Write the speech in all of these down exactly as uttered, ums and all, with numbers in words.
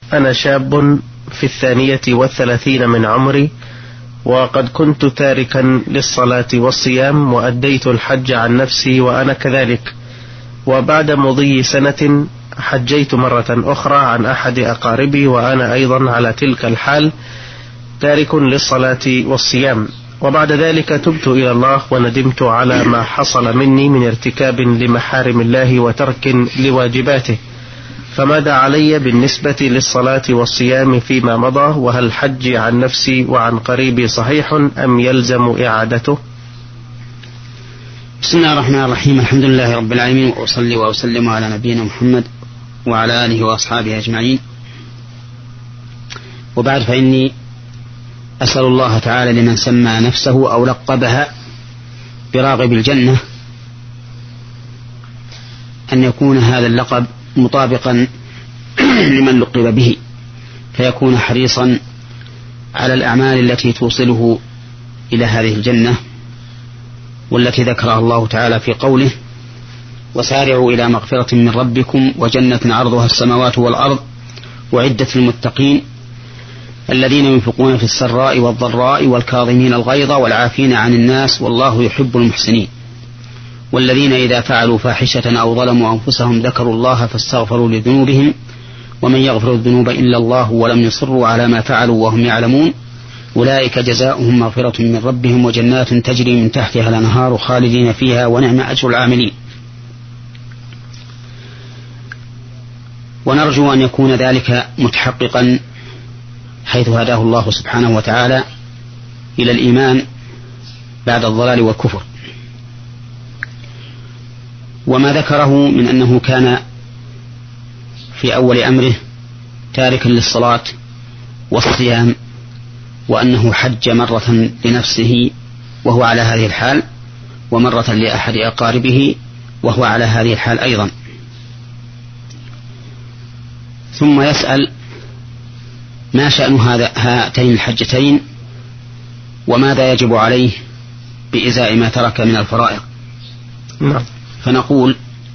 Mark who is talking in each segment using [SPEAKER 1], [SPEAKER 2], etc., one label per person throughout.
[SPEAKER 1] أنا شاب في الثانية والثلاثين من عمري، وقد كنت تاركا للصلاة والصيام، وأديت الحج عن نفسي وأنا كذلك. وبعد مضي سنة حجيت مرة أخرى عن أحد أقاربي وأنا أيضا على تلك الحال تارك للصلاة والصيام. وبعد ذلك تبت إلى الله وندمت على ما حصل مني من ارتكاب لمحارم الله وترك لواجباته، فماذا علي بالنسبة للصلاة والصيام فيما مضى؟ وهل حجي عن نفسي وعن قريبي صحيح أم يلزم إعادته؟
[SPEAKER 2] بسم الله الرحمن الرحيم. الحمد لله رب العالمين، وأصلي وأسلم على نبينا محمد وعلى آله وأصحابه أجمعين. وبعد، فإني أسأل الله تعالى لمن سمى نفسه أو لقبها براغب الجنة أن يكون هذا اللقب مطابقا لمن لقب به، فيكون حريصا على الأعمال التي توصله إلى هذه الجنة، والتي ذكرها الله تعالى في قوله: وسارعوا إلى مغفرة من ربكم وجنة عرضها السماوات والأرض وعدة المتقين الذين ينفقون في السراء والضراء والكاظمين الغيظ والعافين عن الناس والله يحب المحسنين والذين إذا فعلوا فاحشة أو ظلموا أنفسهم ذكروا الله فاستغفروا لذنوبهم ومن يغفر الذنوب إلا الله ولم يصروا على ما فعلوا وهم يعلمون أولئك جزاؤهم مغفرة من ربهم وجنات تجري من تحتها الأنهار خالدين فيها ونعم أجر العاملين. ونرجو أن يكون ذلك متحققا حيث هداه الله سبحانه وتعالى إلى الإيمان بعد الضلال والكفر. وما ذكره من أنه كان في أول أمره تاركا للصلاة والصيام، وأنه حج مرة لنفسه وهو على هذه الحال، ومرة لأحد أقاربه وهو على هذه الحال أيضا. ثم يسأل: ما شأن هذا هاتين الحجتين، وماذا يجب عليه بإزاء ما ترك من الفرائض؟
[SPEAKER 1] نعم.
[SPEAKER 2] فنقول: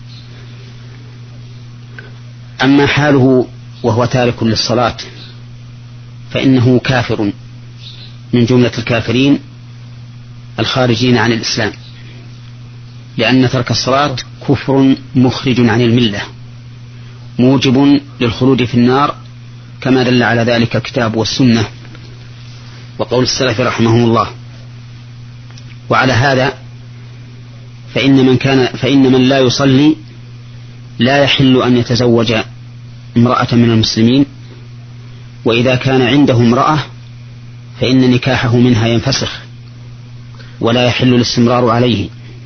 [SPEAKER 2] أما حاله وهو تارك للصلاة فإنه كافر من جملة الكافرين الخارجين عن الإسلام، لأن ترك الصلاة كفر مخرج عن الملة موجب للخلود في النار، كما دل على ذلك الكتاب والسنة وقول السلف رحمهم الله. وعلى هذا فإن من كان فإن من لا يصلي لا يحل أن يتزوج امرأة من المسلمين، وإذا كان عنده امرأة فإن نكاحه منها ينفسخ ولا يحل الاستمرار عليه.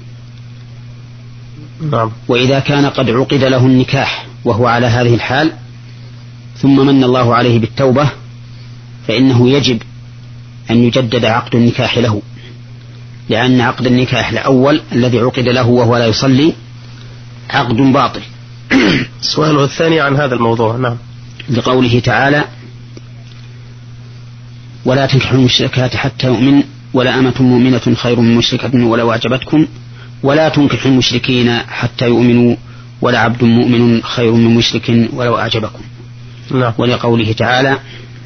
[SPEAKER 1] نعم.
[SPEAKER 2] وإذا كان قد عقد له النكاح وهو على هذه الحال ثم من الله عليه بالتوبة فإنه يجب أن يجدد عقد النكاح له، لأن عقد النكاح الأول الذي عقد له وهو لا يصلي عقد باطل.
[SPEAKER 1] سؤاله الثاني عن هذا الموضوع. نعم.
[SPEAKER 2] لقوله تعالى: ولا تنكحوا المشركات حتى يؤمن ولا أمة مؤمنة خير من مشركة ولو أعجبتكم ولا تنكحوا المشركين حتى يؤمنوا ولا عبد مؤمن خير من مشرك ولو أعجبكم.
[SPEAKER 1] نعم.
[SPEAKER 2] ولقوله تعالى: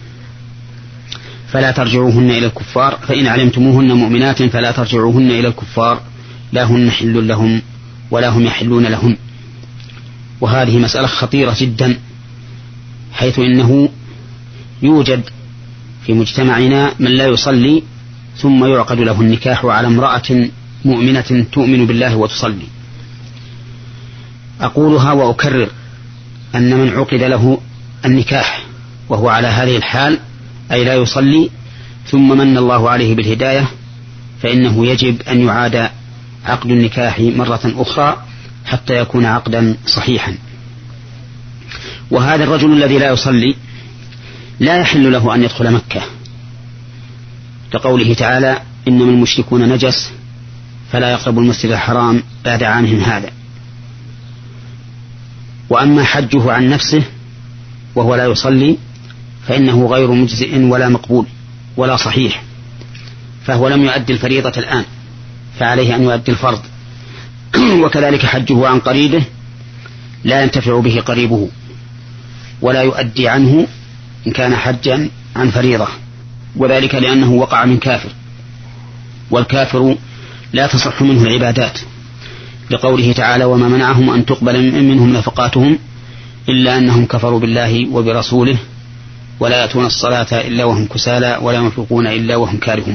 [SPEAKER 2] فلا ترجعوهن إلى الكفار فإن علمتموهن مؤمنات فلا ترجعوهن إلى الكفار لا هن حل لهم ولا هم يحلون لهن. وهذه مسألة خطيرة جدا، حيث إنه يوجد في مجتمعنا من لا يصلي ثم يعقد له النكاح على امرأة مؤمنة تؤمن بالله وتصلي. أقولها وأكرر أن من عقد له النكاح وهو على هذه الحال أي لا يصلي ثم من الله عليه بالهداية فإنه يجب أن يعاد عقد النكاح مرة أخرى حتى يكون عقدا صحيحا. وهذا الرجل الذي لا يصلي لا يحل له أن يدخل مكة، كقوله تعالى: إنما المشركون نجس فلا يقربوا المسجد الحرام بعد عامهم هذا. وأما حجه عن نفسه وهو لا يصلي فإنه غير مجزئ ولا مقبول ولا صحيح، فهو لم يؤدي الفريضة الآن فعليه أن يؤدي الفرض. وكذلك حجه عن قريبه لا ينتفع به قريبه ولا يؤدي عنه إن كان حجا عن فريضة، وذلك لأنه وقع من كافر، والكافر لا تصح منه العبادات، لقوله تعالى: وما منعهم أن تقبل منهم نفقاتهم إلا أنهم كفروا بالله وبرسوله ولا يأتون الصلاة إلا وهم كسالى ولا ينفقون إلا وهم كارهون.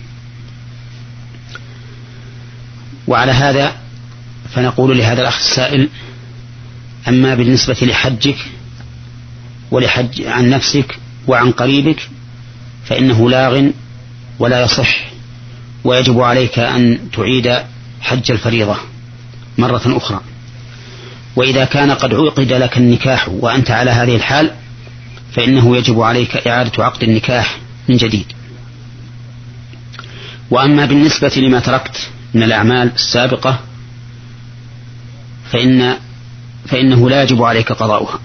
[SPEAKER 2] وعلى هذا فنقول لهذا الأخ السائل: أما بالنسبة لحجك ولحج عن نفسك وعن قريبك فإنه لاغ ولا يصح، ويجب عليك أن تعيد حج الفريضة مرة أخرى. وإذا كان قد عقد لك النكاح وأنت على هذه الحال فإنه يجب عليك إعادة عقد النكاح من جديد. وأما بالنسبة لما تركت من الأعمال السابقة فإن فإنه لا يجب عليك قضاؤها،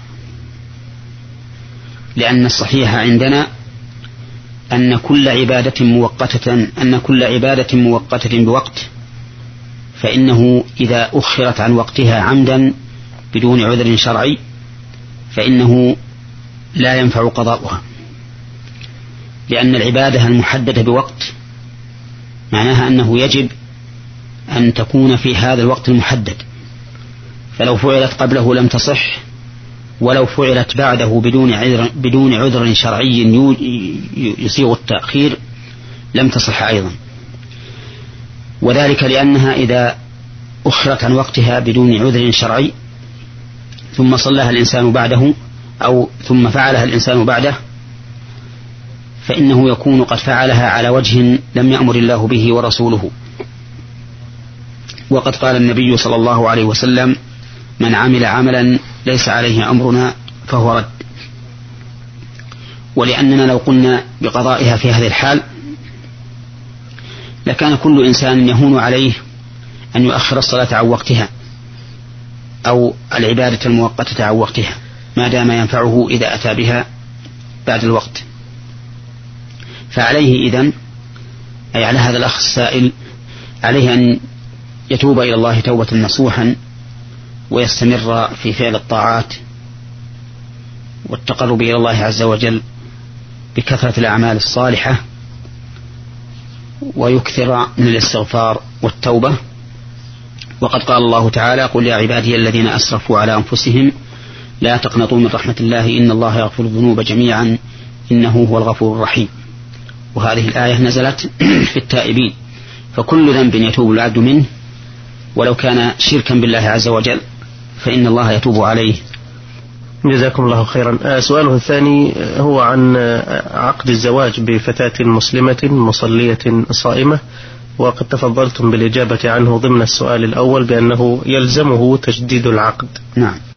[SPEAKER 2] لأن الصحيح عندنا أن كل عبادة موقتة أن كل عبادة موقتة بوقت فإنه إذا أخرت عن وقتها عمدا بدون عذر شرعي فإنه لا ينفع قضاؤها، لأن العبادة المحددة بوقت معناها أنه يجب أن تكون في هذا الوقت المحدد، فلو فعلت قبله لم تصح، ولو فعلت بعده بدون عذر, بدون عذر شرعي يصيغ التأخير لم تصح أيضا. وذلك لأنها إذا أخرت عن وقتها بدون عذر شرعي ثم صلىها الإنسان بعده أو ثم فعلها الإنسان بعده فإنه يكون قد فعلها على وجه لم يأمر الله به ورسوله. وقد قال النبي صلى الله عليه وسلم: من عمل عملا ليس عليه أمرنا فهو رد. ولأننا لو قلنا بقضائها في هذه الحال لكان كل إنسان يهون عليه أن يؤخر الصلاة عن وقتها أو العبادة المؤقتة عن وقتها ما دام ينفعه إذا أتى بها بعد الوقت. فعليه إذن أي على هذا الأخ السائل عليه أن يتوب إلى الله توبة نصوحا ويستمر في فعل الطاعات والتقرب إلى الله عز وجل بكثرة الأعمال الصالحة، ويكثر من الاستغفار والتوبة. وقد قال الله تعالى: قل يا عبادي الذين أسرفوا على أنفسهم لا تقنطوا من رحمة الله إن الله يغفر الذنوب جميعا إنه هو الغفور الرحيم. وهذه الآية نزلت في التائبين، فكل ذنب يتوب العبد منه ولو كان شركا بالله عز وجل فإن الله يتوب عليه.
[SPEAKER 1] جزاكم الله خيرا. سؤاله الثاني هو عن عقد الزواج بفتاة مسلمة مصلية صائمة، وقد تفضلتم بالإجابة عنه ضمن السؤال الأول بأنه يلزمه تجديد العقد.
[SPEAKER 2] نعم.